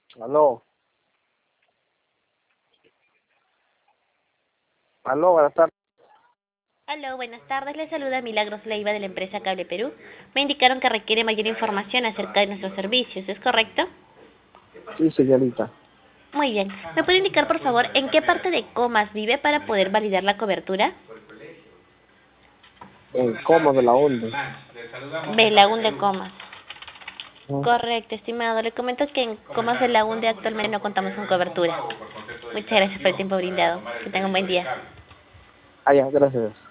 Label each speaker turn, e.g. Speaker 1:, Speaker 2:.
Speaker 1: Aló, aló, buenas tardes.
Speaker 2: Aló, buenas tardes. Le saluda Milagros Leiva de la empresa Cable Perú. Me indicaron que requiere mayor información acerca de nuestros servicios, ¿es correcto?
Speaker 1: Sí, señorita.
Speaker 2: Muy bien. ¿Me puede indicar, por favor, en qué parte de Comas vive para poder validar la cobertura?
Speaker 1: En Comas de la Hunde.
Speaker 2: Belaúnde Comas.
Speaker 1: Ujú.
Speaker 2: Correcto, estimado. Le comento que en Comas de la Hunde actualmente no contamos con cobertura. Muchas gracias por el tiempo brindado. Que tenga un buen día.
Speaker 1: Ah, ya, gracias.